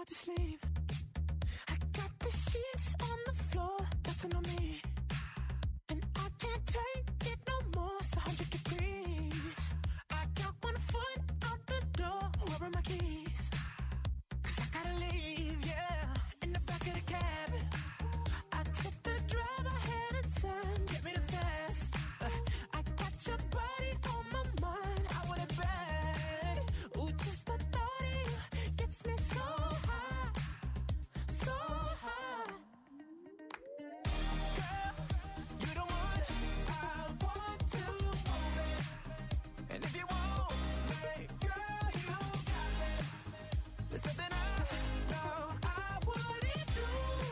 to sleep. I got the sheets on the floor, nothing on me. And I can't take it no more, it's 100 degrees. I got 1 foot out the door, where are my keys? 'Cause I gotta leave, yeah. In the back of the cab, I took the drive ahead of time, get me the fast. I got your body on my mind, I want it bad. Ooh, just the thought of you gets me so high, so high. Girl, you the one I want to move it. And if you want me, girl, you got me. There's nothing I know I wouldn't do,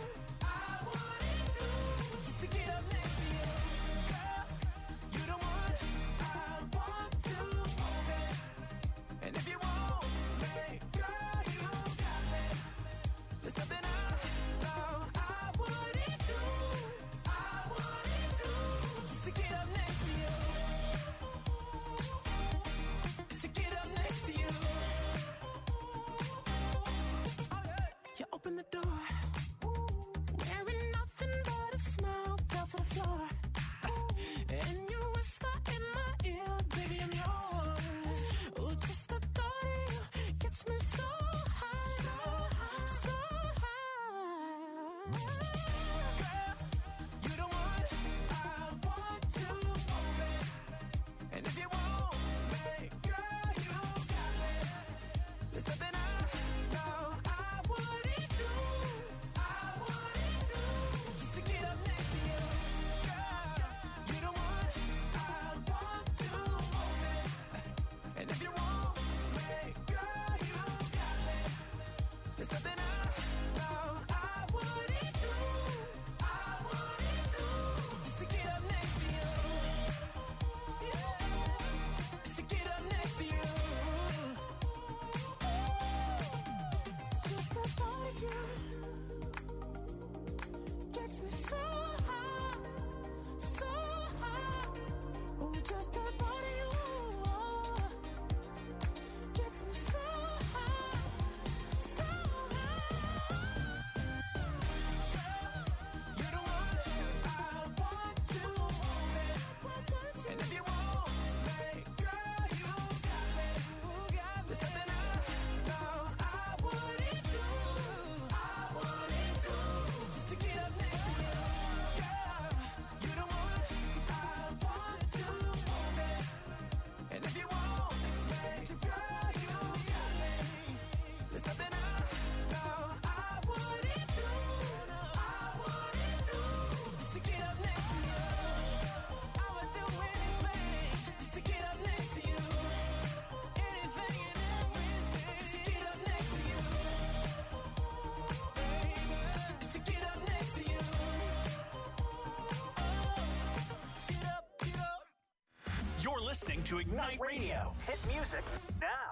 just to get up next to you. Girl, you the one I want to move it. And if you want me, girl, you got me. There's nothing I know I wouldn't do, just to get up next to you. Just to get up next to you. You open the door, wearing nothing but a smile, fell to the floor. And you whisper in my ear, baby, I'm yours. Ooh, just the thought of you gets me so high, so high. Girl, you the one I want to move it. And if you want me, girl, you got me. There's nothing I know I wouldn't do, just to get up next to you. Girl, you the one I want to move it. And if you want me, girl, you got me. There's nothing I know I wouldn't do, just to get up next to you. Just to get up next to you. Just the thought of you gets me so high, so high. Ooh, just the thought of you gets me so high, so high. You're the one I want to move it. And if you want me, girl, you got me. There's nothing I know I wouldn't do, just to get up next to you. Girl, you're the one I want to move it. And if you want me, girl, you got me. There's nothing I know I wouldn't do, just to get up next to you. I would do anything just to get up next to you. Anything and everything just to get up next to you. Baby, just to get up next to you. Get up, get up. You're listening to Ignite Radio. Hit music now.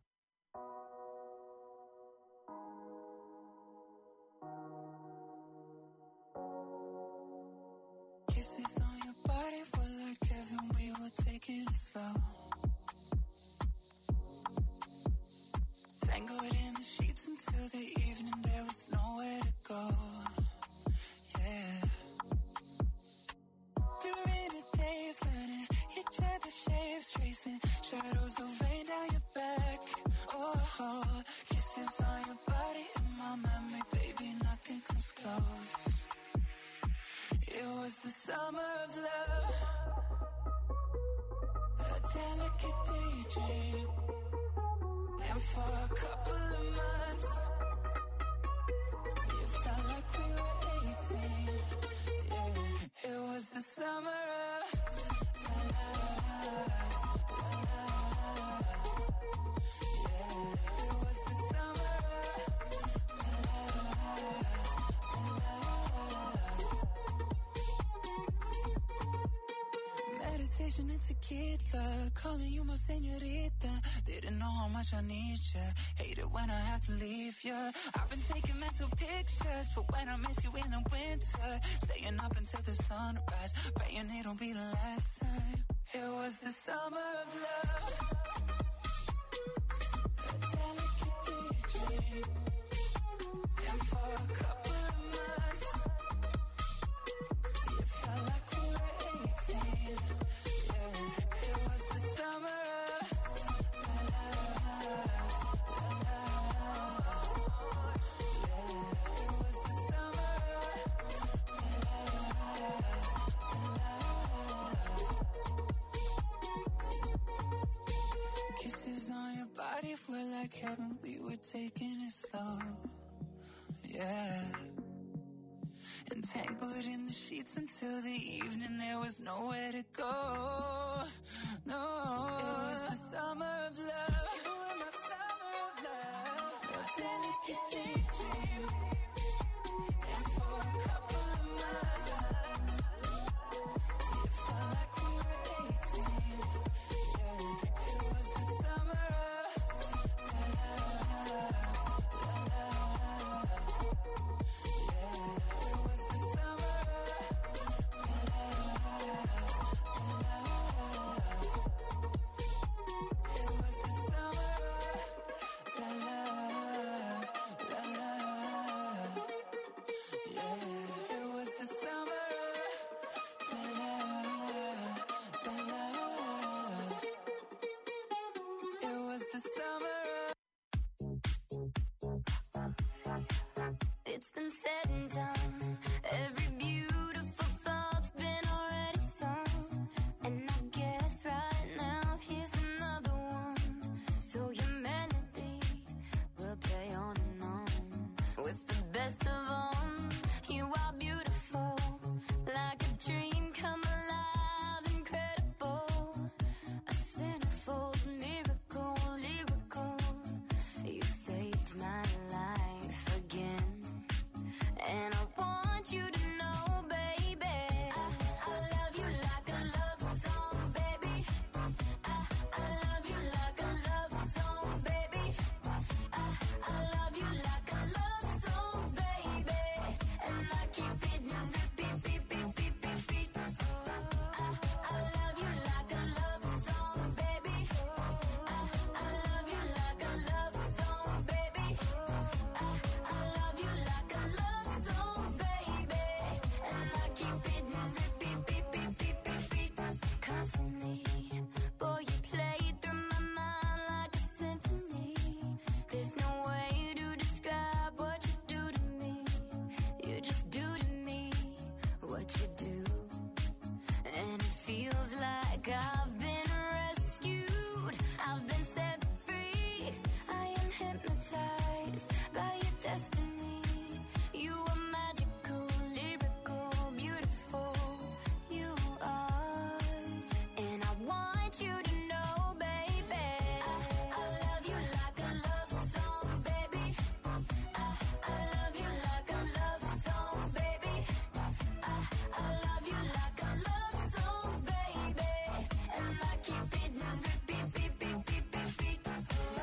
Kisses on your body were like heaven, we were taking it slow. Tangled in the sheets until the evening, there was nowhere to go. Yeah. Through rainy days, learning each other's shapes, tracing shadows of rain down your back. Oh, kisses on your body in my memory, baby, nothing comes close. It was the summer of love, a delicate daydream. And for a couple of months, it felt like we were 18. Yeah, it was the summer of la la la la la. Yeah, it was the summer of la la la. Meditation and tequila, calling you my señorita. Didn't know how much I need ya. Hate it when I have to leave ya. I've been taking mental pictures for when I miss you in the winter. Staying up until the sunrise, praying it'll be the last time. It was the summer of love, a delicate daydream. And for a couple of months, it felt like we were 18. Yeah, it was the summer of la la la la. Yeah, it was the summer of la la la. Kisses on your body were like heaven. We were taking it slow. Yeah. Entangled in the sheets until the evening, there was nowhere to go. No, it was the summer of love. You were my summer of love. A delicate daydream. And for a couple of months, it felt like we were 18. Yeah, it was the summer of la la la la la. Yeah, it was the summer of la la la la. It was the summer of la la la la. Yeah, it was the summer of la la la la. It was the summer of. It's been said and done. Every beautiful thought's been already sung. And I guess right now here's another one. So your melody will play on and on. With the best of all, you are beautiful. Like a dream come alive, incredible. A centerfold miracle, lyrical. You saved my life again. And I want you to know, baby, I love you like a love song, baby. I love you like a love song, baby. I love you like a love song, baby. And I keep it repeat, beat, beat, beat, beat, beat. I love you like a love song, baby. I love you like a love song, baby. I love you like a love song, baby. And I keep it repeat, beat, beat, beat, beat, beat. Constantly, boy, you play through my mind like a symphony. There's no way to describe what you do to me. You just do to me what you do. And it feels like I've been rescued. I've been set free. I am hypnotized by your destiny. You are magical, lyrical, beautiful. You are. And I want you to know, baby, I love you like a love song, baby. I love you like a love song, baby. I love you like a love song, baby. And I keep it repeat, beat, beat, beat, beat, beat. I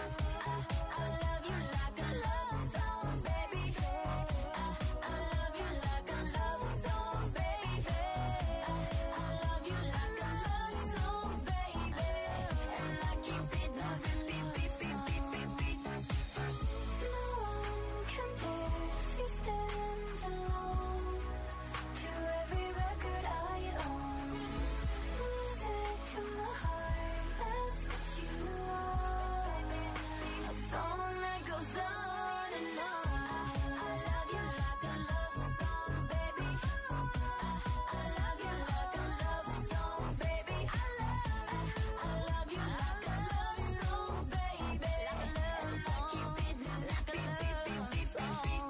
love you like a love song, baby. I love you like a love song, baby. I love you like a love song, baby. And I keep it repeat, beat, beat, beat, beat, beat. No one compares, you stand alone to every record I own. Music to my heart, that's what you are. A song that goes on and on. I love you like a love song, baby. I love you like a love song, baby. I love you like a love song, baby. And I keep it like a beat, beat, beat, beat, beat, beat.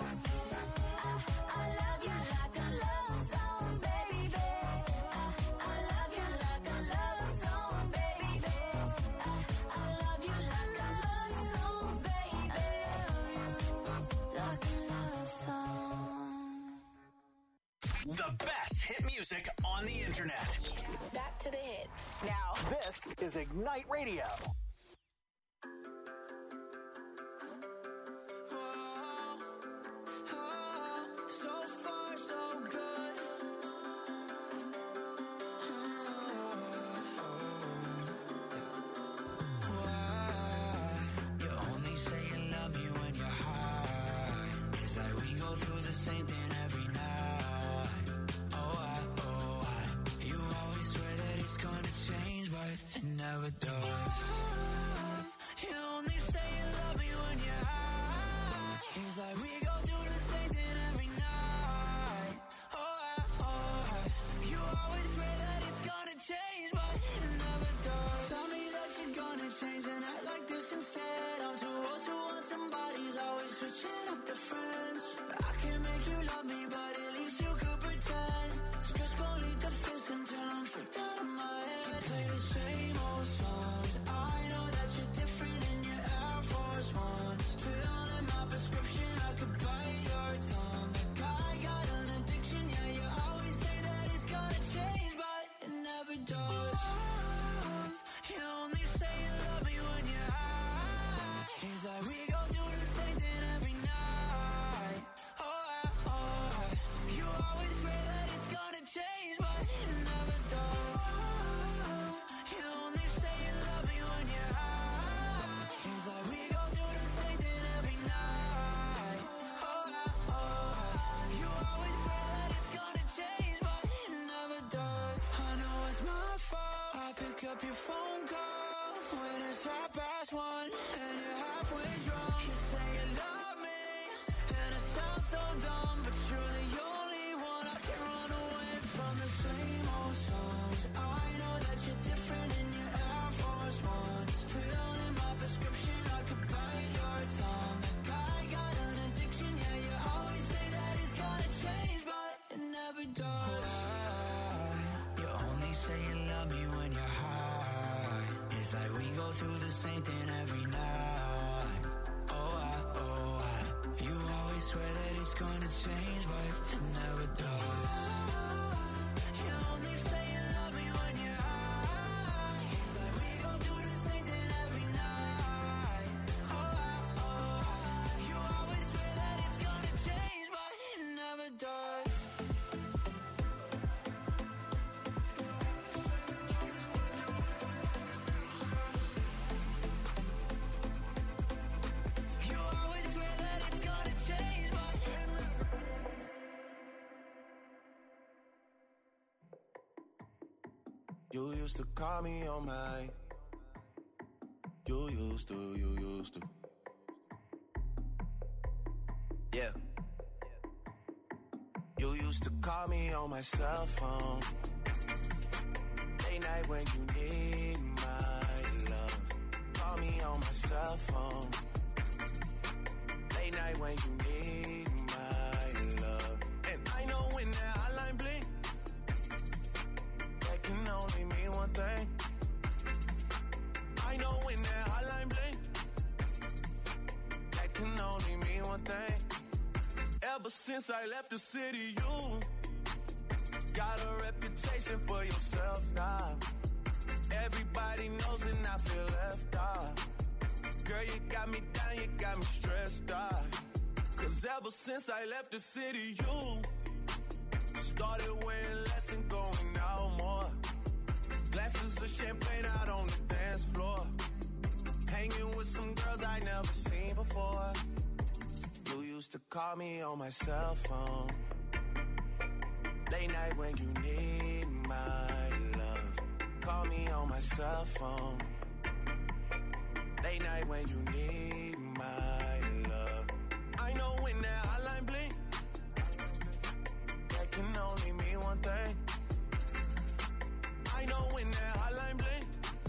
I love you like a love song, baby. I love you like a love song, baby. I love you like a love song, baby. Like a love song. The best hit music on the internet. Back to the hits. Now, this is Ignite Radio. So far, so good. Why? You only say you love me when you're high. never does. You only say you love me when you're high. It's like we go do the same thing every night. You always swear that it's gonna change, but it never does. Tell me that you're gonna change and act like this instead. I'm too old to want somebody's always switching up the friends. I can make you love me, but at least you could pretend. Just gon' lead the fist until I'm freaked out of my head. Play the same old songs. I know that you're different in your Air Force Ones. Filling my prescription, I could bite your tongue. Like I got an addiction, yeah, you always say that it's gonna change, but it never does. You only say you love me when you're high. It's like we go do the same thing every night. You always swear that it's gonna change, but it never does. You only say you love me when you're high. It's like we go do the same thing every night. You always swear that it's gonna change, but it never does. I know it's my fault. I pick up your phone calls when it's 1:30 and you're halfway drunk. You say you love me, and it sounds so dumb, but you're the only one I can run away from. The same old songs. I know that you're different in your Air Force Ones. Filling my prescription, I could bite your tongue. Like I got an addiction, yeah, you always say that it's gonna change, but it never does. You only say you love me when you're high. It's like we go through the same thing every night. You always swear that it's gonna change, but it never does. You only say you love me when you're high. It's like we go do the same thing every night. You always swear that it's gonna change, but it never does. You always swear that it's gonna change, but You used to call me on my. You used to. Yeah. You used to call me on my cell phone. Late night when you need my love. Call me on my cell phone. Late night when you need my love. And I know when that hotline blink, that can only mean one thing. I know when that hotline blink, that can only mean one thing. Ever since I left the city, you got a reputation for yourself now. Everybody knows and I feel left out. Girl, you got me down, you got me stressed out. Cause ever since I left the city, you started wearing less and going out more. Glasses of champagne out on the dance floor. Hanging with some girls I never seen before. You used to call me on my cell phone. Late night when you need my love. Call me on my cell phone. Late night when you need my love. I know when that hotline blink, that can only mean one thing. I know when that hotline blink,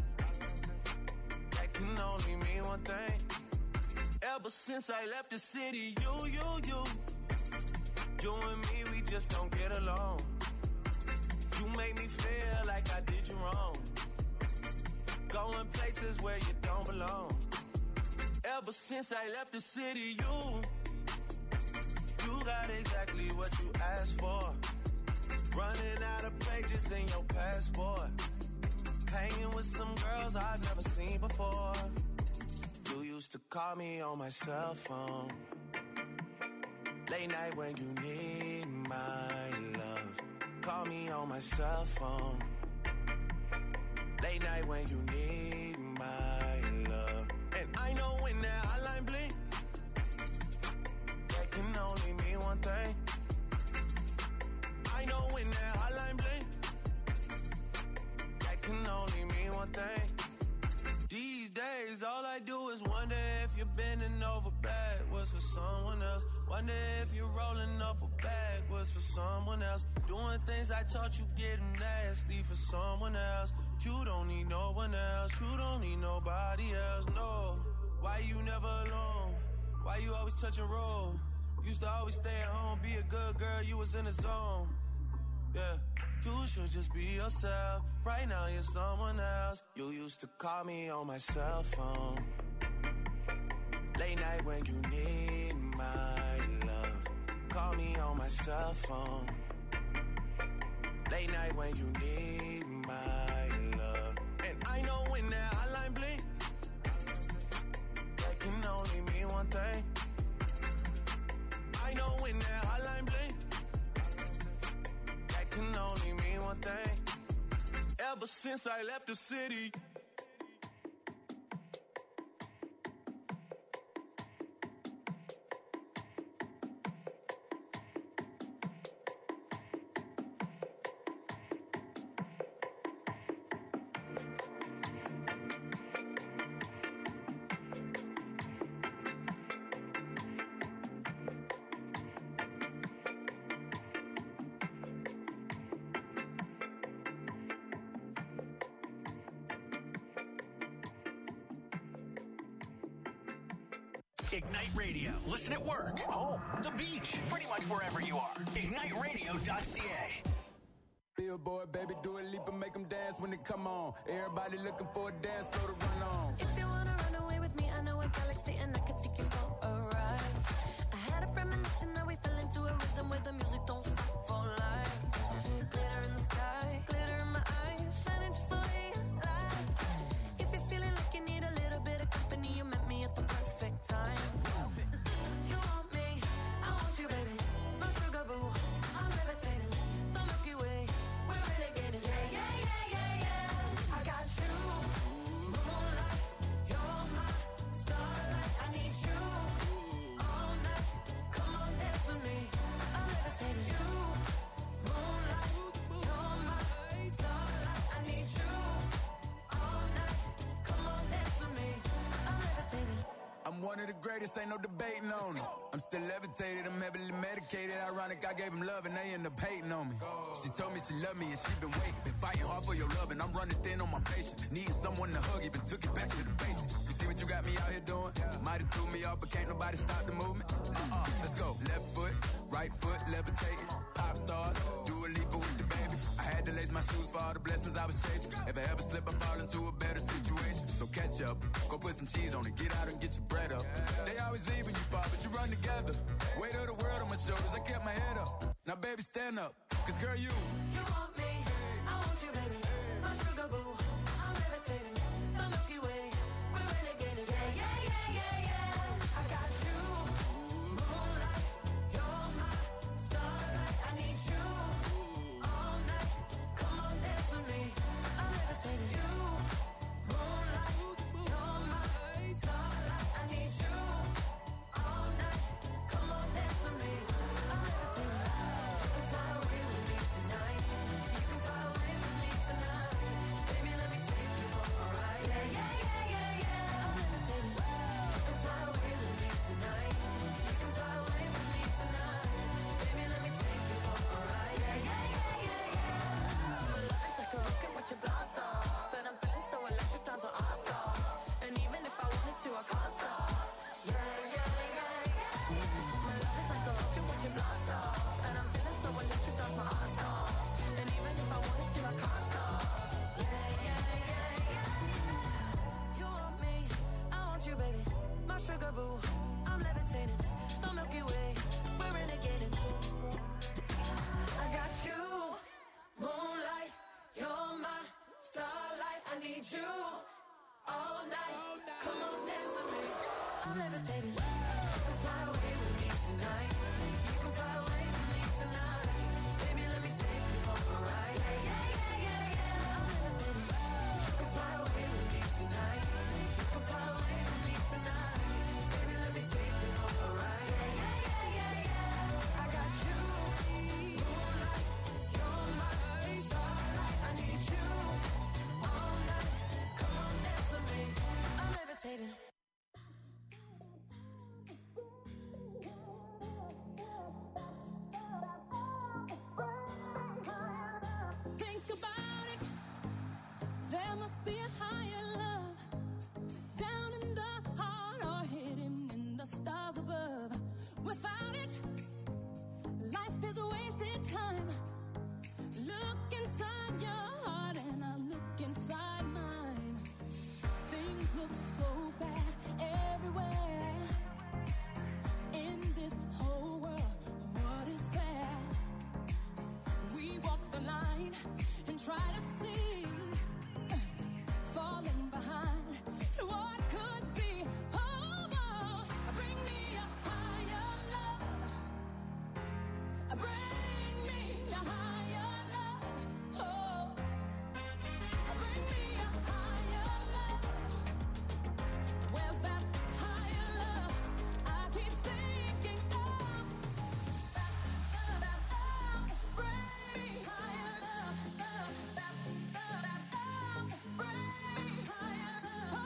that can only mean one thing. Ever since I left the city, you and me, we just don't get along. You make me feel like I did you wrong. Going places where you don't belong. Ever since I left the city, you got exactly what you asked for. Running out of pages in your passport. Hanging with some girls I've never seen before. You used to call me on my cell phone. Late night when you need my love. Call me on my cell phone. Late night when you need my love. And I know when that hotline blink, that can only mean one thing. I know when that hotline blink, that can only mean one thing. wonder if you're bending over backwards for someone else. Wonder if you're rolling up a backwards for someone else. Doing things I taught you getting nasty for someone else. You don't need no one else. You don't need nobody else, no. Why you never alone? Why you always touch and roll? Used to always stay at home, be a good girl, you was in the zone. Yeah, you should just be yourself. Right now you're someone else. You used to call me on my cell phone. Late night when you need my love. Call me on my cell phone. Late night when you need my love. And I know when that hotline blink, that can only mean one thing. I know when that hotline blink, that can only mean one thing. Ever since I left the city, Ignite Radio. Listen at work, home, the beach, pretty much wherever you are. IgniteRadio.ca. Billboard, baby, do a leap and make them dance when they come on. Everybody looking for a dance floor to run on. If you wanna run away with me, I know a galaxy and I could take you for a ride. I had a premonition that we fell into a rhythm where the music don't stop for life. Glitter in the sky, glitter in my eyes, shining just the way I like. If you're feeling like you need a little bit of company, you met me at the perfect time. You want me, I want you, baby. My sugar boo, I'm levitating. The Milky Way, we're renegading. Yeah, yeah, yeah, yeah, yeah. I got you, moonlight. You're my starlight. I need you all night. Come on, dance with me. I'm levitating. You, moonlight. You're my starlight. I need you all night. Come on, dance with me. I'm levitating. I'm one of the greatest, ain't no debating on it. I'm still levitated, I'm heavily medicated. Ironic, I gave him love and they end up hating on me. She told me she loved me and she been waiting. Been fighting hard for your love and I'm running thin on my patience. Needing someone to hug, even took it back to the basics. You see what you got me out here doing? Might have threw me off, but can't nobody stop the movement. Let's go. Left foot, right foot, levitating. Pop stars, do a leap with the baby. I had to lace my shoes for all the blessings I was chasing. If I ever slip, I fall into a better situation. So catch up, go put some cheese on it, get out and get your bread up. They always leave when you fall, but you run together. Weight of the world on my shoulders, I kept my head up. Now baby, stand up, cause girl, you want me, I want you, baby. My sugar boo, I'm levitating. The Milky Way, we're renegading. Yeah, yeah, yeah, yeah, yeah. I got you, moonlight. You're my starlight. I need you all night. Come on, dance with me. I'm levitating. You, moonlight. You're my starlight. I need you all night. Come on, dance with me. I'm levitating. You can fly away with me tonight. You can fly away with me tonight. Baby, let me take you for a ride. Yeah, yeah, yeah, yeah, yeah. I'm levitating. You can fly away with me tonight. You can fly away with me tonight. Baby, let me take you for a ride. Yeah, yeah, yeah, yeah, yeah. My love is like a rocket, watch it blast off. And I'm feeling so electric, dance on our off. And even if I wanted to, I can't stop. Yeah, yeah, yeah, yeah. My love is like a rocket, watch it blast off. And I'm feeling so electric, dance my ass off. And even if I wanted to, I can't stop. Yeah, yeah, yeah, yeah. You want me, I want you, baby. My sugar boo, I'm levitating. The Milky Way, we're renegading. I got you, moonlight. You're my starlight. I need you all night. Come on, dance with me. I'm levitating. You can fly away with me tonight. You can fly away with me tonight. Baby, let me take you for a ride. Yeah, yeah, yeah, yeah, yeah. I'm levitating. You can fly away with me tonight. You can fly away with me tonight. Baby, let me take you for a ride. Yeah, yeah, yeah, yeah, yeah. I got you, moonlight. You're my starlight. I need you all night. Come on, dance with me. I'm levitating. There must be a higher love down in the heart or hidden in the stars above. Without it, life is a wasted time. Look inside your heart and I look inside mine. Things look so bad everywhere. In this whole world, what is fair? We walk the line and try to see, falling behind what could be. Oh, oh, bring me a higher love. Bring me a higher love. Oh, bring me a higher love. Where's that higher love? I keep thinking of. Bring me higher love. Bring me higher love.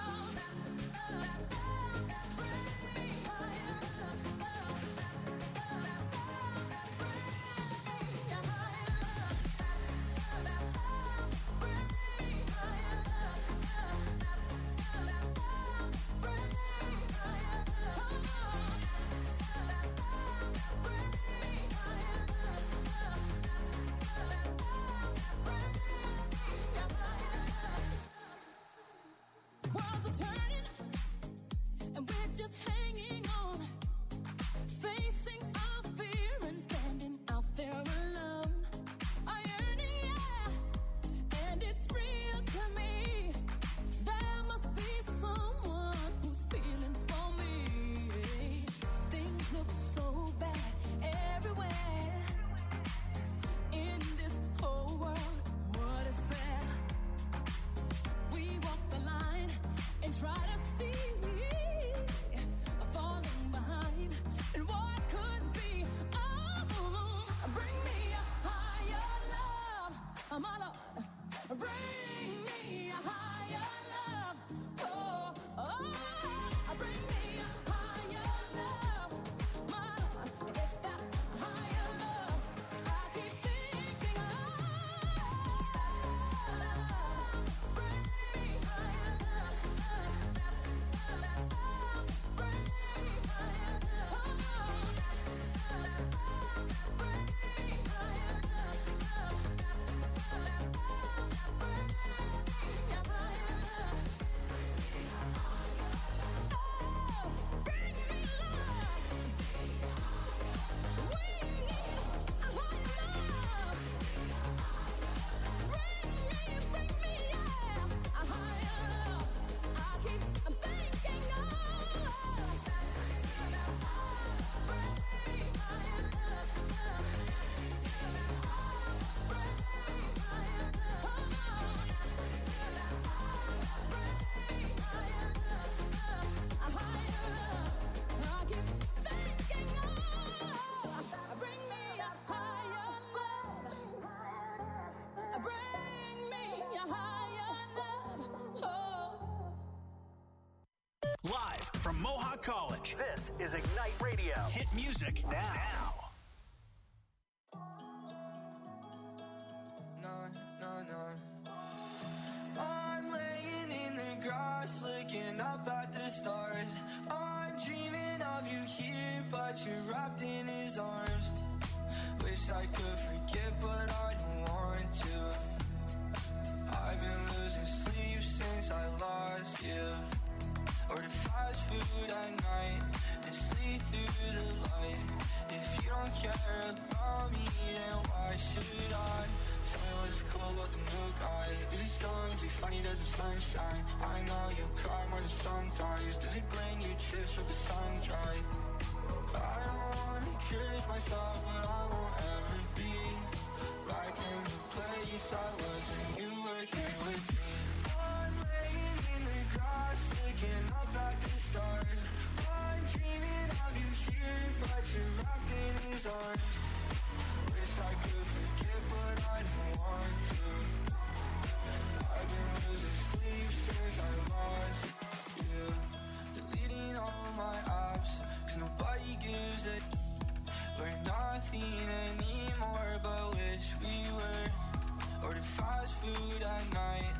Worlds are turning, and we're just hanging on, facing our fear and standing out there alone. I yearn, yeah, and it's real to me. There must be someone who's feeling for me. Things look so bad everywhere. In this whole world, what is fair? We walk the line and try to see, falling behind and what could be. Oh, bring me a higher love, my Lord. Bring me a higher love. Oh, oh, bring me a higher love, my Lord. It's that higher love I keep thinking of. Bring me higher love. Bring me higher love. Bring me higher Live from Mohawk College, this is Ignite Radio. Hit music now. I'm laying in the grass, looking up at the stars. I'm dreaming of you here, but you're wrapped in his arms. Wish I could forget, but I don't want to. I've been losing sleep since I lost you. Order fast food at night and sleep through the light. If you don't care about me, then why should I? Tell me what's cool about the new guy. Is he strong? Is he funny? Does the sunshine? I know you cry more than sometimes. Does he bring you chips with the sun dry? I don't wanna curse myself, but I won't ever be back in the place I was when you were here with me. I'm laying in the grass, looking up at the stars. I'm dreaming of you here, but you're wrapped in his arms. Wish I could forget, but I don't want to. I've been losing sleep since I lost you. Deleting all my apps, 'cause nobody gives a. We're nothing anymore, but wish we were. Ordered fast food at night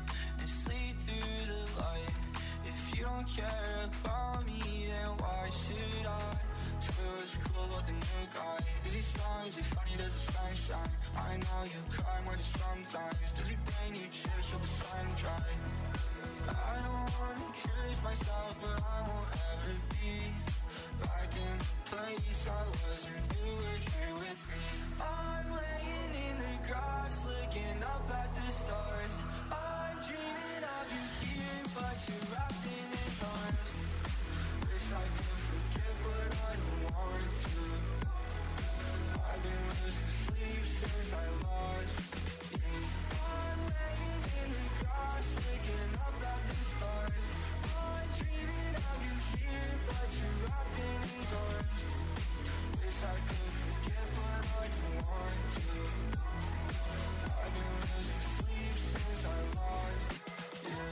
and sleep through the light. If you don't care about me, then why should I? Swear it's cool about the new guy. Is he strong? Is he funny? Does his sun shine? I know you cry more than sometimes. Does he bring you chips with the sun dry? I don't wanna curse myself, but I won't ever be back in the place I was when you were here with me. I'm laying in the grass, looking up at the stars. I'm dreaming of you here, but you're wrapped in his arms. Wish I could forget, but I don't want to. I've been losing sleep since I lost you. I'm laying in the grass, looking up at the stars. I'm dreaming of you here, but you're wrapped in his arms. Wish I could forget, but I don't want to. I've been losing sleep since I lost you.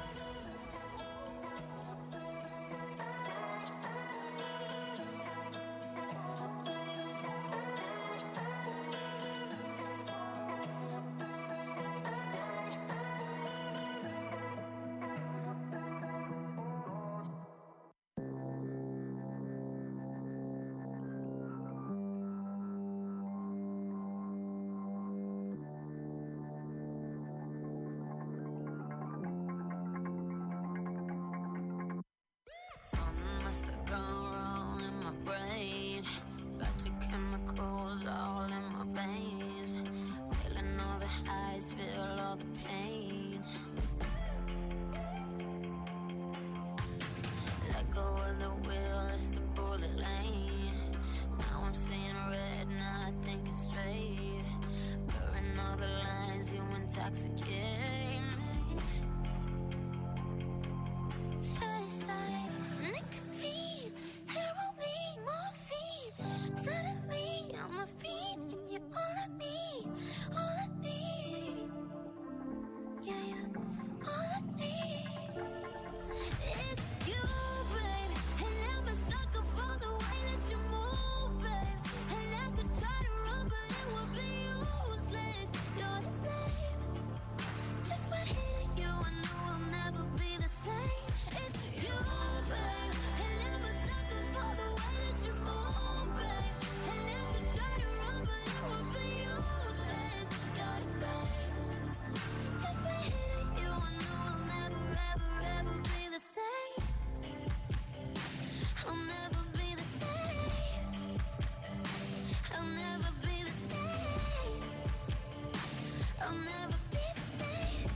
Something must have gone wrong in my brain. Got your chemicals all in my veins. Feeling all the highs, feel all the pain. Let go of the wheel, it's the bullet lane. Now I'm seeing red, now I thinking straight. Blurring all the lines, you intoxicate me. Just like nicotine, heroin, morphine. Suddenly I'm a fiend, and you're all I need, all I need. Yeah, yeah, all I need is you, babe. And I'm a sucker for the way that you move, babe. And I could try to run, but it would be useless. You're to blame. Just by hitting you, I know I'll never be the same. It's you, babe. And I'm a sucker for the way that you move, babe. And I could try to run, but it would be useless. You're to blame. Just by hitting you, I know I'll never, ever, ever be the same. I'll never be the same. I'll never be the same. I'll never be the same.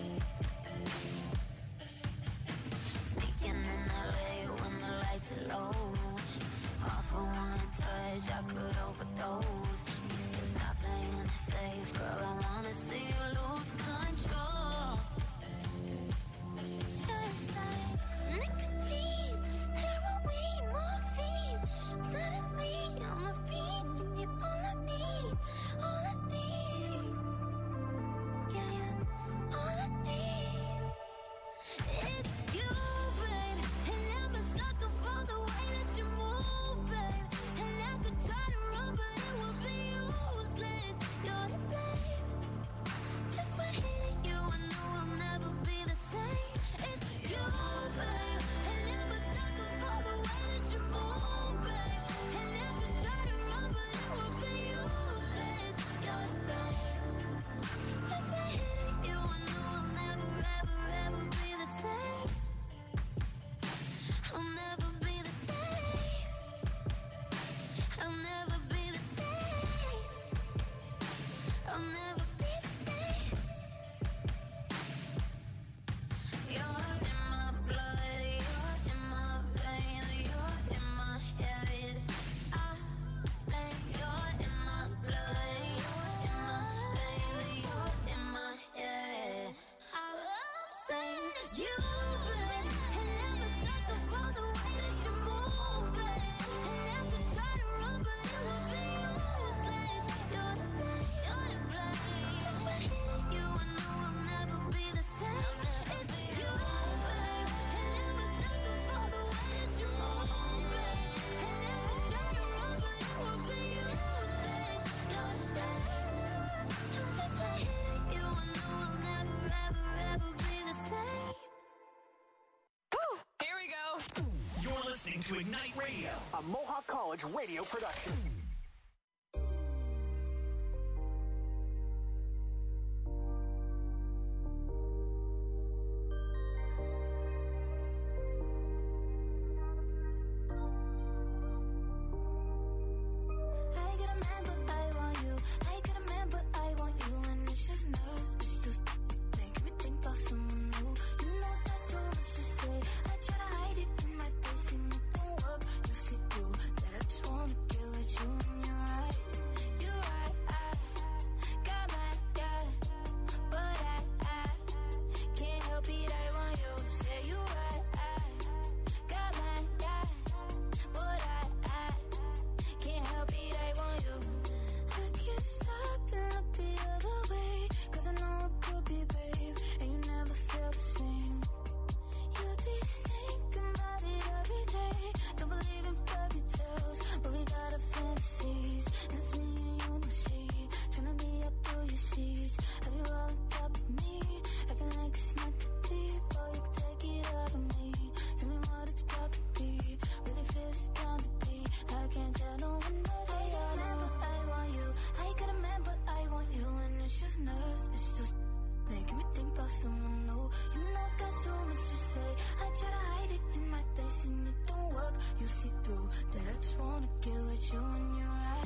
Sneaking in LA when the lights are low. All for one touch, I could overdose. You said stop playing it safe, girl. I wanna see you lose control. Just like nicotine, heroin, morphine. Suddenly I'm a fiend, and you're all I need, all I need. Yeah, yeah, all I need is you, babe. And I'm a sucker for the way that you move, babe. And I could try to run, but it would be useless. You're to blame. Just by hitting you, I know I'll never be the same. It's you, babe. And I'm a sucker for the way that you move, babe. And I could try to run, but it would be useless. You're to blame. Just by hitting you, I know I'll never, ever, ever be the same. I'll never be the same. I'll never be the same. I'll never be the same. You're in my blood, you're in my veins, you're in my head. You're in my blood, you're in my veins, you're in my head. I'm saying you, babe, and I'm a sucker for the way that you move, babe. And I could try to run, but it would be useless. You're to blame, you're to blame. Just by hitting you, I know I'll never be the same. It's you, babe, and I'm a sucker for the way that you move, babe. And I could try to run, but it would be useless. You're to blame. Just by hitting you, I know I'll never, ever, ever be the listening to Ignite Radio, a Mohawk College radio production. I get a man, but I want you. I get a man, but I want you. And it's just nerves, it's just making me think about someone new. You know that's so much to say. I try to hide it in my face and it don't work. You see through that I just wanna get with you. And you're right, I got my guy, but I can't help it. I want you. Say you right, I got my guy, but I can't help it. I want you. I can't stop and look the other way, 'cause I know it could be, babe, and you never feel the same. You'd be thinking about it every day. Don't believe in fairy tales, but we got our fantasies, and it's me and you in the sheet, trying to be up through your sheets. Have you all on top of me, acting like it's not that deep? Oh, you can take it out of me. Tell me what it's about to be. Really feel it's bound to be. I can't tell no one, but I got a man, but I want you. I got a man, but I want you, and it's just nerves. It's just making me think about someone new. You know I got so much to say. I try to hide it in my face and it don't work. You see through that I just wanna get with you, and you're right,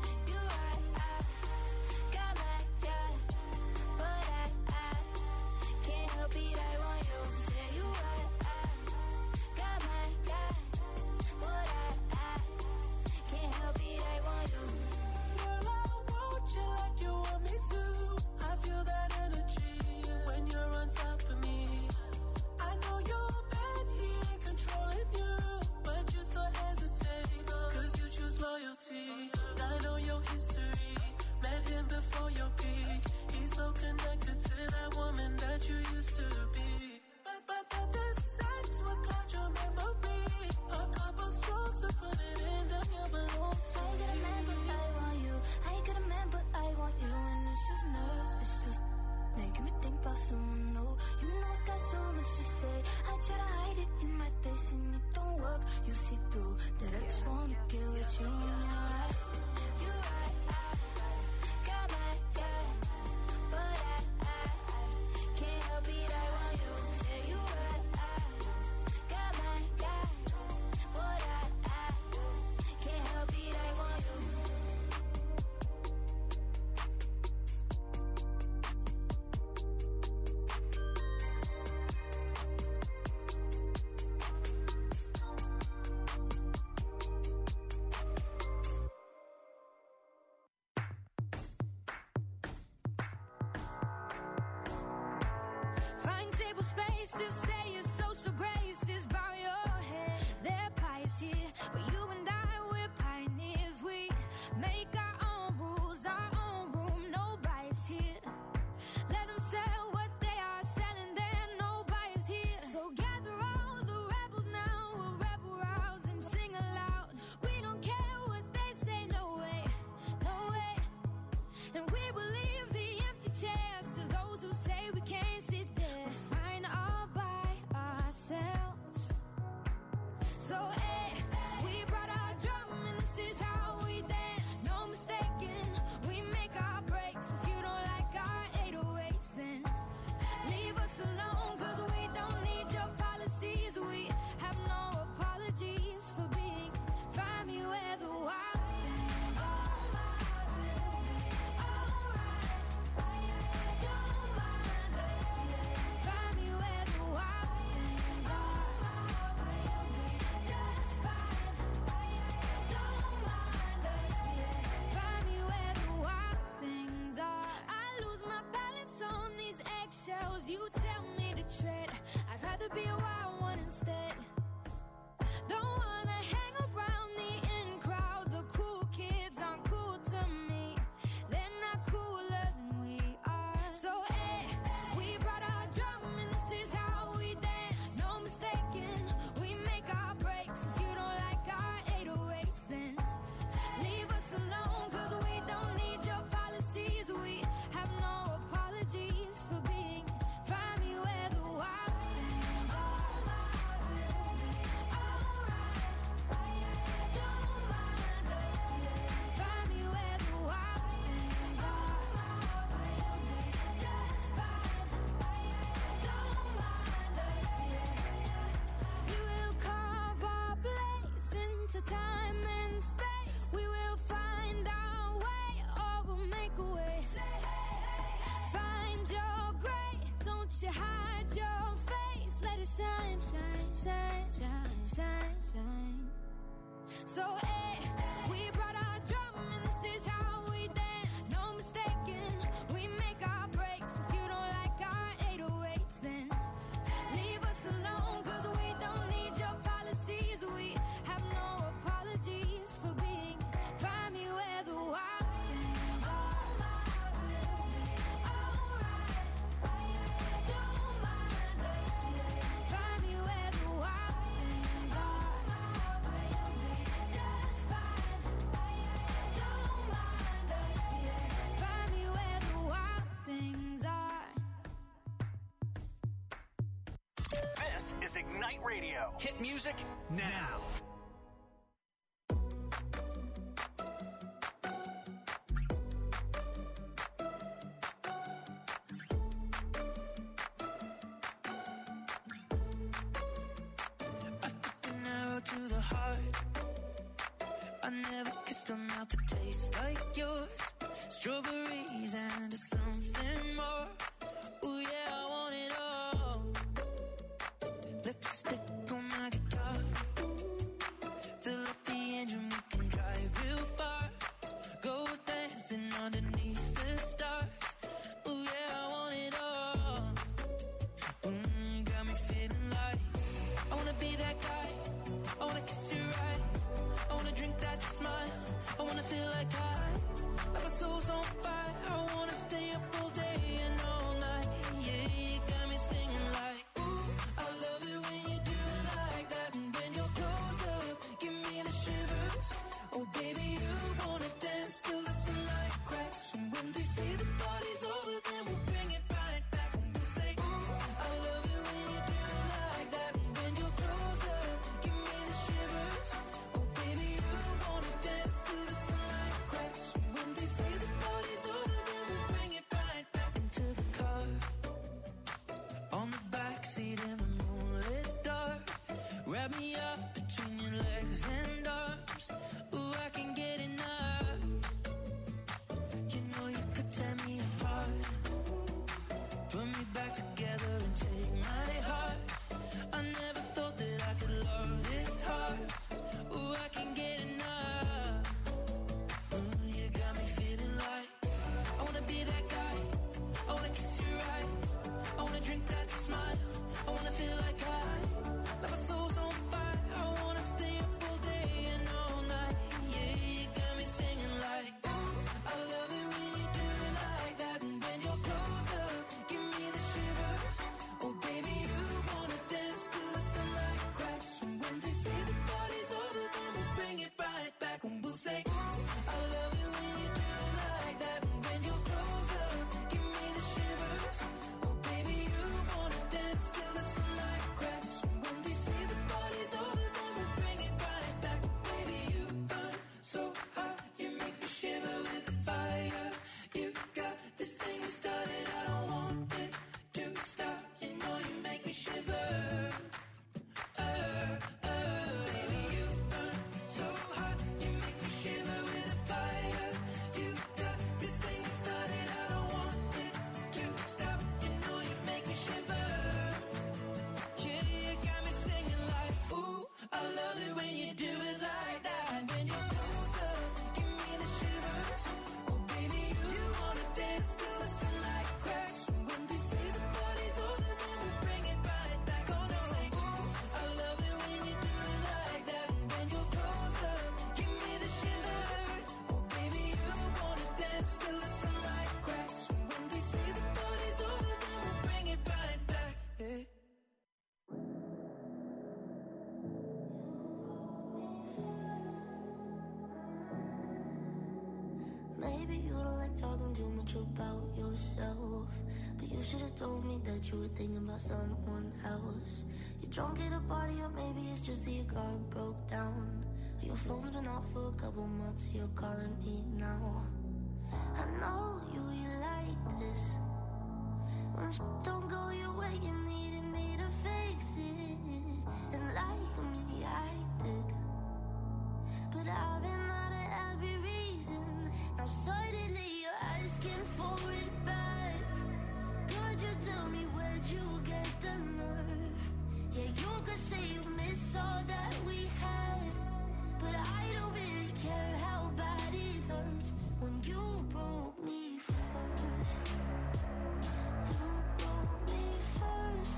I got my guy, but I can't help it. I want you. Say you right, I got my guy, but I can't help it. I want you. Girl, I want you like you want me to. I feel that energy when you're on top of me. I know you're mad, he ain't controlling you, but you still hesitate, 'cause you choose loyalty. I know your history, met him before your peak. He's so connected to that woman that you used to be. But this sex will cloud your memory. A couple strokes to put it in, then you belong to I got a man, but I want you. I got a man, but I want you, and it's just nerves. It's just making me think about someone new. You know I got so much to say. I try to hide it in my face and it don't work. You see through that I just wanna get with you, and you're right, I got my guy, but I can't help it. I want you. Say you right, I got my guy, but I can't help it. I want you. Find table spaces, say your social graces, bow your head. They're pious here, but you and I, we're pioneers. We make our own rules, our own room, no bias here. Let them sell what they are selling, there no bias here. So gather all the rebels now, we'll rebel rouse and sing aloud. We don't care what they say, no way, no way. And we will leave the empty chairs to those who say we can't sit there. We're fine all by ourselves. So, we brought our drum and this is how we dance. No mistaking, we make our breaks. If you don't like our 808s, then leave us alone, 'cause we don't need your policies. We have no apologies for being. Find me where the wild things are. Don't mind us, find me where the wild things are. Just fine. Don't mind us, find me where the wild things are. I lose my balance on these eggshells. You tell me to tread. I'd rather be a wild one instead. Don't wanna hang around the in crowd. The cool kids aren't cool to me. They're not cooler than we are. So, we brought our drum and this is how we dance. No mistaking, we make our breaks. If you don't like our 808s, then leave us alone, 'cause we don't need your policies. We have no apologies for being. Find me where the wild things are. you hide your face, let it shine, shine, shine, shine, shine, shine. So hey, we brought our drum and this is how we dance. No mistaking, we make our breaks. If you don't like our 808s, then leave us alone, cause we don't need your policies. We have no apologies for being. Find me where the wild things are. Don't mind us. Find me where the wild things are. Just fine. Don't mind us. Find me where the wild things are. This is Ignite Radio. Hit music now. An arrow to the heart. I never kissed a mouth that tastes like yours. Strawberries and something more. Ooh yeah, I want it all. Lipstick on my guitar. Fill up the engine, we can drive real far. Go dancing underneath the stars. Ooh yeah, I want it all. Got me feeling like I wanna be that guy. I wanna kiss your eyes. I wanna drink that smile. I wanna feel like like my soul's on fire. I wanna stay up all day and all night. Yeah, you got me singing like, ooh, I love it when you do it like that. And when you're close up, give me the shivers. Oh baby, you wanna dance till the sunlight cracks. And when they say the party's over, then we'll bring it right back. And we'll say, ooh, I love it when you do it like that. And when you're close up, give me the shivers. Oh baby, you wanna dance till the sunlight cracks. And when they say the party's over, then we'll bring it right back into the car. On the backseat in the moonlit dark. Wrap me up between your legs and arms. Ooh, I can get enough. You know you could tear me apart. Put me back together and take my heart. I never thought that I could love this hard. Ooh, I can get enough. Ooh, you got me feeling like I wanna be that guy. I wanna kiss your eyes. I wanna drink that smile. I wanna feel like like my soul's on fire. I wanna stay up all day and all night. Yeah, you got me singing like, ooh, I love it when you do it like that. And when you're close up, give me the shivers. Oh baby, you wanna dance till the sunlight cracks. And when they say the party's over, then we'll bring it right back. And we'll say, ooh, I love it when you do it like that. And when you're close up, give me the shivers. Oh baby, you wanna dance till the sunlight cracks. And when they say the party's over, then we'll bring it right back. Baby, you burn so hot, you make me shiver with the fire. You got this thing you started, I don't want it to stop. You know you make me shiver. Baby, you burn so hot, you make me shiver with the fire. You got this thing you started, I don't want it to stop. You know you make me shiver. Yeah, you got me singing like, ooh, I love it when you do it like that. And when you're close up, give me the shivers. Oh baby, you wanna dance till the sunlight cracks. And when they say the party's over, then we'll bring it right back. Gonna say, ooh, I love it when you do it like that. And when you're close up, give me the shivers. Oh baby, you wanna dance till the sunlight cracks. And when they say the party's over, then we'll bring it right back. Yeah. Maybe you don't like talking too much about yourself, but you should have told me that you were thinking about someone else. You're drunk at a party, or maybe it's just that your car broke down. Or your phone's been off for a couple months, you're calling me now. I know you like this. When don't go your way, you needed me to fix it. And like me, I did. But I've been out of every reason. Now suddenly you're asking for it back. Could you tell me where where'd you get the nerve? Yeah, you could say you miss all that we had, but I don't really care how bad it hurts when you broke me first. You broke me first.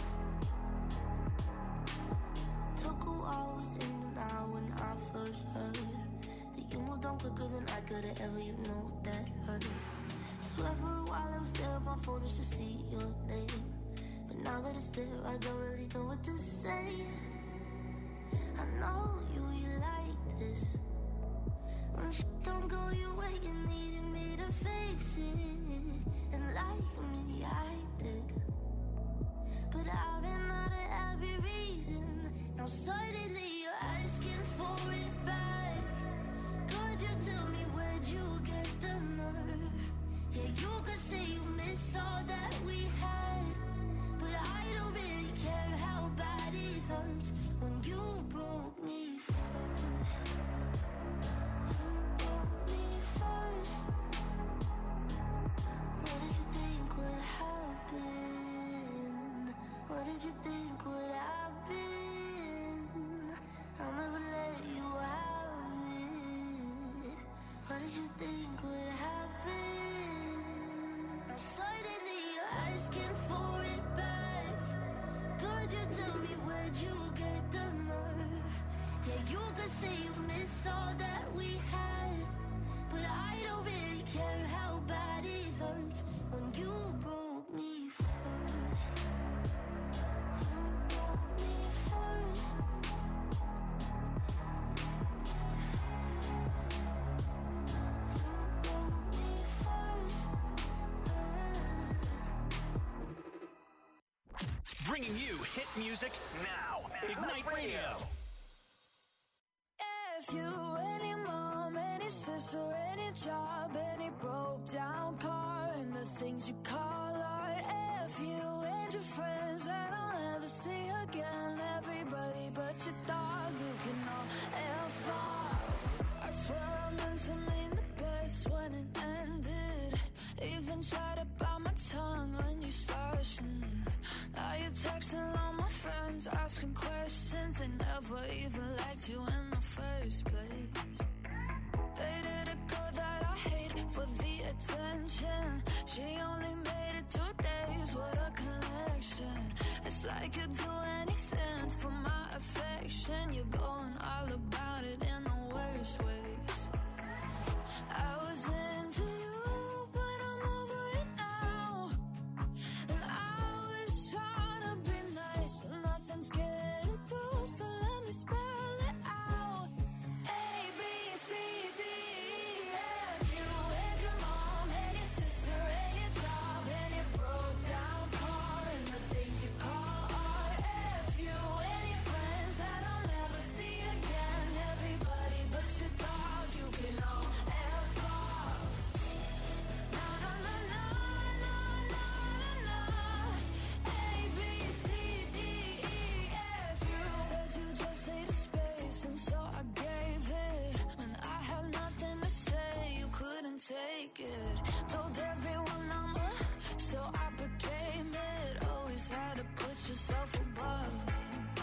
Took a while, was in denial when I first heard that you moved on quicker than I could've ever, you know that hurt. Swear for a while I was there on my phone just to see your name, but now that it's there I don't really know what to say. I know you like this. When shit don't go your way, you needed me to fix it, and like me I did, but I've been out of every reason. Now suddenly you're asking for it back. Could you tell me where'd you get the nerve? Yeah, you could say you miss all that we had, but I don't really care how bad it hurts when you broke me first. You broke me first. What did you think would happen? What did you think would happen? I'll never let you have it. What did you think would happen? Now suddenly you're asking for it back. Could you tell me where'd you get the nerve? Yeah, you could say you miss all that we had, but I don't really care how bad it hurts when you broke me first. You broke me first. You broke me first. Bringing you hit music now. Ignite Radio. If you, any mom, any sister, any job, any broke down car, and the things you call art. If you and your friends that I'll never see again, everybody but your dog, you can all F off. I swear I meant to mean the best when it ended. Even tried to bite my tongue when you started. Now you're texting all my friends, asking questions. They never even liked you in the first place. Dated a girl that I hate for the attention. She only made it 2 days, what a connection. It's like you'd do anything for my affection. You're going all about it in the worst ways. I was into you, but I'm over it now. And I was trying to be nice, but nothing's getting through, so let me spell it out. A, B, C, D, E, F. You and your mom and your sister and your job and your broke down car and the things you call art. F you and your friends that I'll never see again. Everybody but your dog, you can all F off. No, no, no, no, no, no, no, no. A, B, C, D, E, F. You said you just needed space, and so I gave it. When I had nothing to say, you couldn't take it. Told everyone I'm a, so I became it. Always had to put yourself above me.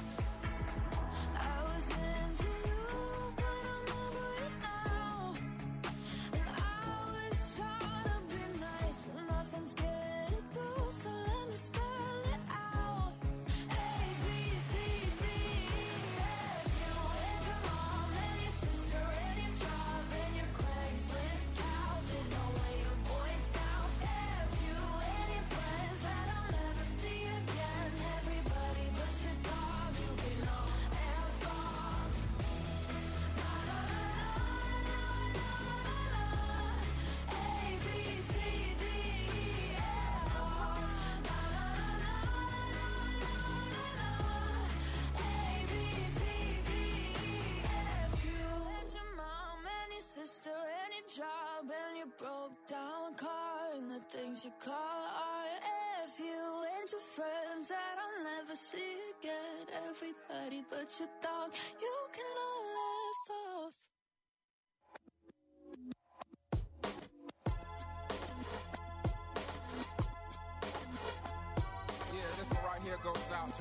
I was into you, but I'm over it now. And I was trying to be nice, but nothing's getting through, so let me spell it out. A, B, C, D, E, F. You and your mom and your sister and your job and your Craigslist couch and the way your voice sounds. F you and your friends that I'll never see again. Everybody but your dog, you can all F off. No, no, no, no, no, no, no. A, B, C, D, E, F off. No, no, no, no, no, no, no. A, B, C, D, E, F. You and your mom and your sister and your job and your broke down car and the things you call art. F you and your friends that I'll never see again. Everybody but your dog, you can all F off.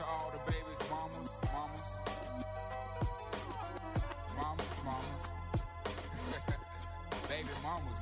to all the babies, mamas. Baby mamas.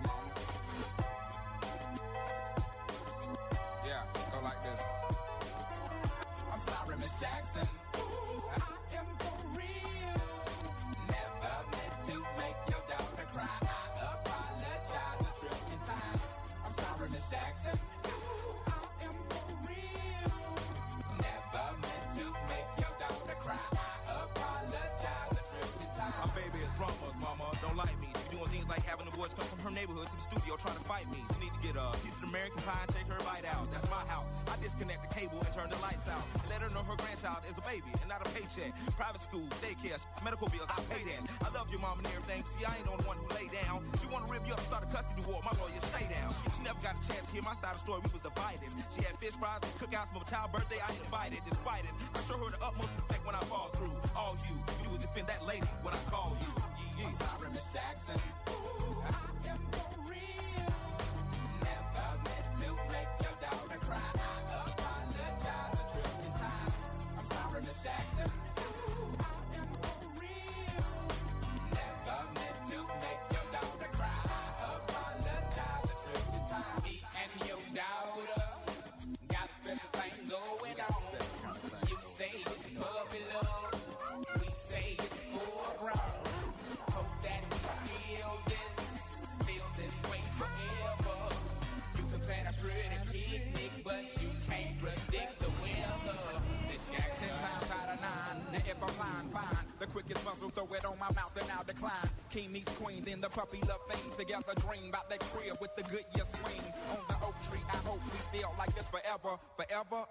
Yeah, go like this. I'm sorry, Miss Jackson. Ooh, I am for real. Never meant to make your daughter cry. I apologize a trillion times. I'm sorry, Miss Jackson. Ooh, I am for real. Never meant to make your daughter cry. I apologize a trillion times. My baby is drama, mama. Don't like me. She doing things like having the boys come from her neighborhood to the studio trying to fight me. She need to get a piece of American pie and take her bite out. That's my house. I disconnect the cable and turn the lights out. Let her know her grandchild is a baby and not a paycheck. Private school, daycare, medical bills, I pay that. I love your mom and everything. See, I ain't the only one who lay down. She wanna rip you up, start a custody war. My lawyer, stay down. She never got a chance to hear my side of the story. We was divided. She had fish fries and cookouts for my child's birthday. I ain't invited. Despite it, I show her the utmost respect when I fall through. All you would defend that lady when I call you. I'm sorry, Miss Jackson. Ooh, I am for real. Never meant to make your daughter cry. I apologize a trillion times. I'm sorry, Miss Jackson. Ooh, I am for real. Never meant to make your daughter cry. I apologize a trillion times. Me and your daughter got a special thing going on. You say it's puppy love. We say it's full grown. Hope that we feel this way forever. You can plan a pretty picnic, but you can't predict the weather. Miss Jackson, times out of 9. Now if I'm lying, fine. The quickest muzzle, throw it on my mouth and I'll decline. King meets queen, then the puppy love thing. Together dream about that crib with the good year swing. On the oak tree, I hope we feel like this forever. Forever,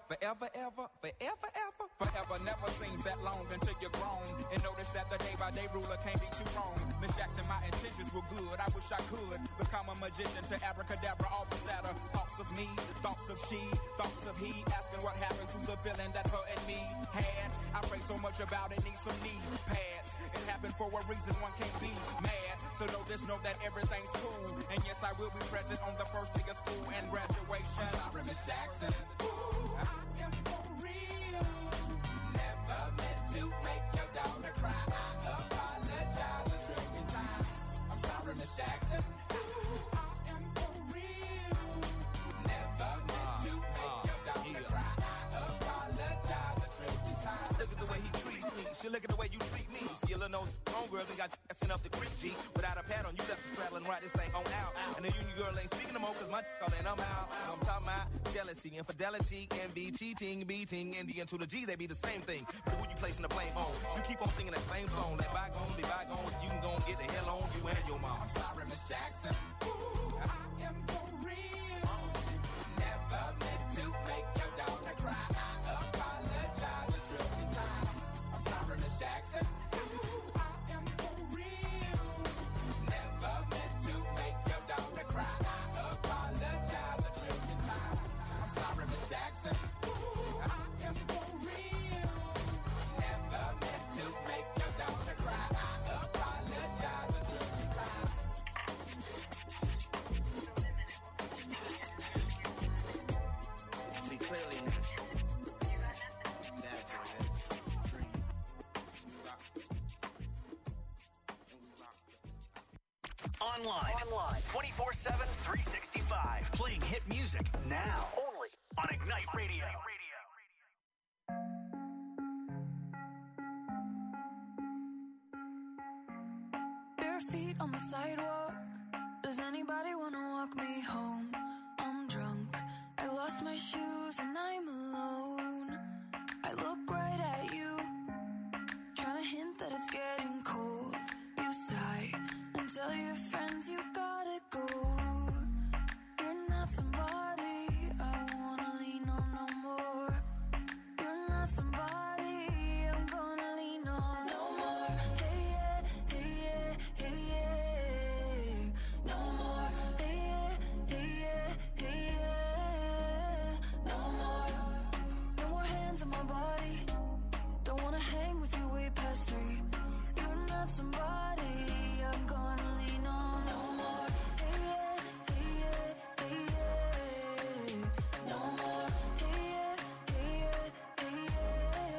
never seems that long until you're grown. And notice that the day by day ruler can't be too wrong. Miss Jackson, my intentions were good. I wish I could become a magician to abracadabra, all the sadder. Thoughts of me, thoughts of she, thoughts of he. Asking what happened to the feeling that her and me had. I pray so much about it, need some knee pads. It happened for a reason, one can't be mad. So know this, know that everything's cool. And yes, I will be present on the first day of school and graduation. I'm sorry, Miss Jackson. Ooh, I am for real. Never meant to make your daughter cry. I apologize a trillion times. I'm sorry, Miss Jackson. Ooh, I am for real. Never meant to make your daughter cry. I apologize a trillion times. Look at the way he treats me. She look at the way you treat me. See a little nose homegirl and got sent up the creek, G. Without a pad on, you left the straddle and ride this thing on out. And the union girl ain't speaking no more cause my all and I'm out. So I'm talking about jealousy, infidelity, envy, cheating, beating, and the N to the G, they be the same thing. But who you placing the blame on? You keep on singing that same song. Let bygones be bygones. You can go and get the hell on you and your mom. I'm sorry, Miss Jackson. Ooh, I am for real. Never meant to make your daughter cry. I apologize a trillion times. I'm sorry, Miss Jackson. Ooh, I am for real. Never meant to make your daughter cry. I apologize a trillion times. I'm sorry, Miss Jackson. Ooh, I am for real. Never meant to make your daughter cry. I apologize a trillion times. See clearly now. Online. 24/7, 365. Playing hit music now. Only on Ignite Radio. Bare feet on the sidewalk. Does anybody wanna walk me home? I'm drunk. I lost my shoes and I'm alone. I look right at you, trying to hint that it's getting cold. You sigh and tell your friends you gotta go. You're not somebody I wanna lean on no more. You're not somebody I'm gonna lean on no more. Hey yeah, hey yeah, hey yeah. No more. Hey yeah, hey yeah, hey yeah. No more. No more hands on my body. Don't wanna hang with you way past 3. You're not somebody I'm gonna lean on no more. Hey yeah, hey yeah, hey yeah. No more. Hey yeah, hey yeah, hey yeah.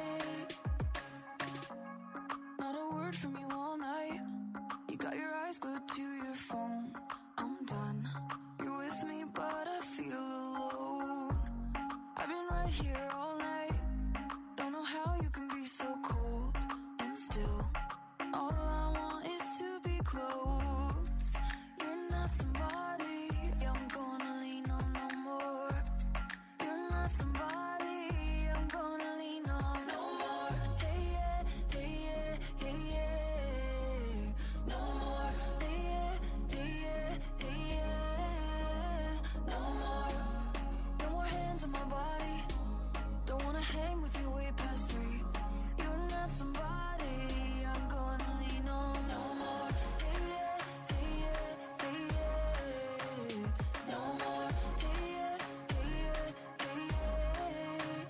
word from you all night. You got your eyes glued to your phone. I'm done. You're with me, but I feel alone. I've been right here all night. Don't know how you can be so cold. And still, all I want is to be close. You're not somebody I'm gonna lean on no more. You're not somebody I'm gonna lean on no more. Hey yeah, hey yeah, hey yeah. No more. Hey yeah, hey yeah, hey yeah. No more. No more hands on my body. Don't wanna hang with you way past 3. You're not somebody I'm gonna lean on no more. Hey yeah, hey yeah, hey yeah. No more. Hey yeah, hey yeah, hey yeah.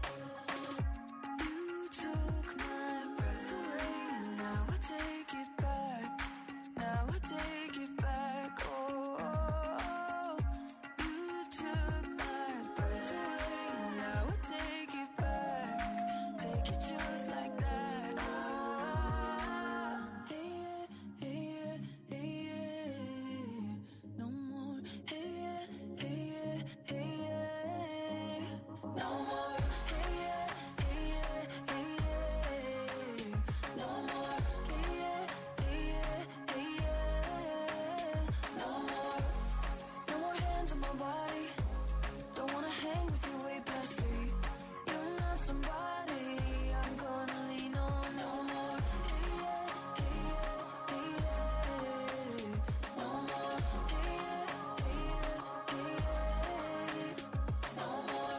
You took my breath away, and now I take it back. Now I take it back. Oh, you took my breath away, and now I take it back. Take it just like that. Ah, hey yeah, hey yeah, hey yeah. No more. Hey yeah, hey yeah, hey yeah. No more. Hey yeah, hey yeah, hey yeah. No more. Hey yeah, hey yeah, hey yeah. No more. No more hands on my body. Don't wanna hang with you way past 3. You're not somebody I'm gonna lean on no more. Hey yeah, hey yeah, hey yeah. No more. Hey yeah, hey yeah, hey yeah. No more.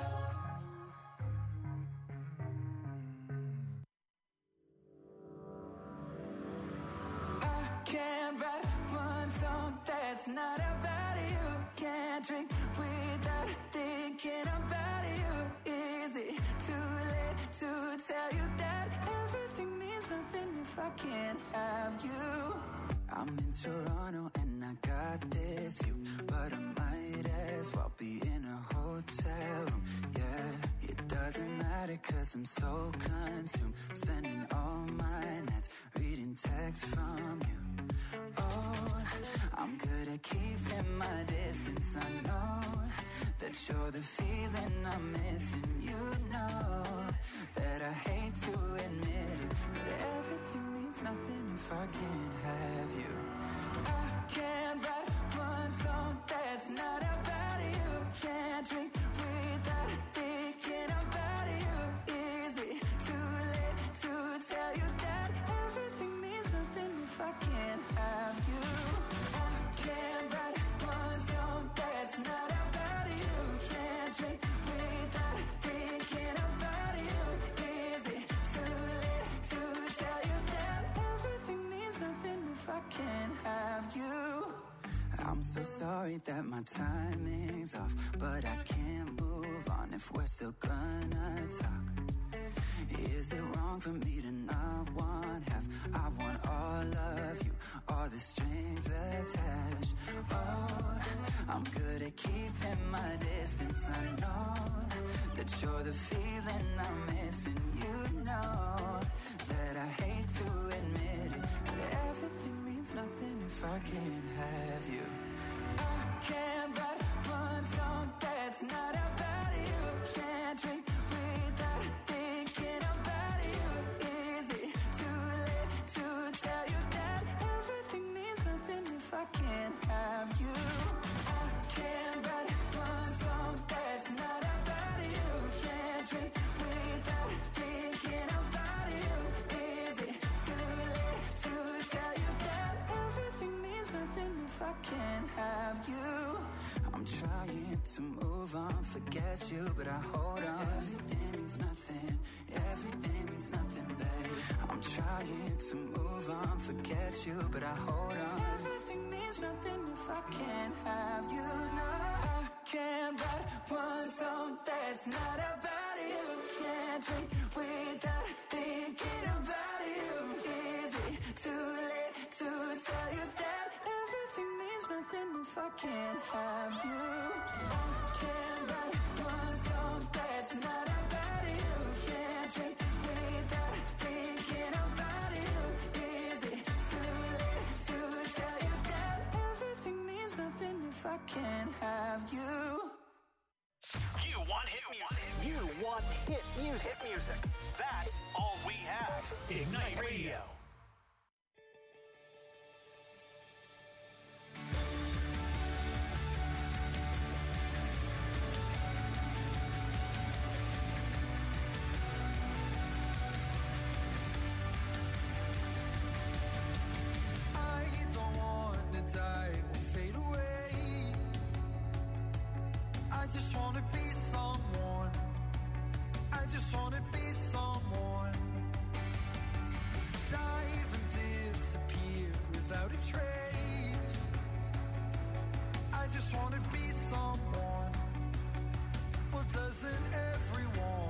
I can't write one song that's not about you. Can't drink without thinking about you. Is it too late to tell you that everything means nothing if I can't have you? I'm in Toronto and I got this view, but I might as well be in a hotel room. Yeah, it doesn't matter 'cause I'm so consumed, spending all my nights reading texts from you. Oh, I'm good at keeping my distance. I know that you're the feeling I'm missing. You know that I hate to admit it, but everything means nothing if I can't have you. I can't write one song that's not about you. Can't drink without thinking about you. Is it too late to tell you that everything means nothing if I can't have you? I can't write one song that's not about you. Can't drink without thinking about you. Is it too late to tell you that everything means nothing if I can't have you? I'm so sorry that my timing's off, but I can't move on if we're still gonna talk. Is it wrong for me to not want half? I want all of you, all the strings attached. Oh, I'm good at keeping my distance. I know that you're the feeling I'm missing. You know that I hate to admit it, but everything means nothing if I can't have you. I can't write one song that's not about you. Can't drink without thinking about you. Is it too late to tell you that everything means nothing if I can't have you? I can't write one song that's not about you. Can't drink without thinking about you. Is it too late to tell you that everything means nothing if I can't have you? I'm trying to move on, forget you, but I hold on. Everything means nothing, everything means nothing, babe. I'm trying to move on, forget you, but I hold on. Everything means nothing if I can't have you. No, I can't write one song that's not about you. Can't drink without thinking about you. Is it too late to tell you that everything means nothing if I can't have you? I can't write one song that's not about you. Can't drink without thinking about you. can't have you. You want hit music. You want hit music. Hit music. That's all we have. Ignite Radio. I don't wanna die or fade away. I just wanna be someone. I just wanna be someone. Dive and disappear without a trace. I just wanna be someone. Well, doesn't everyone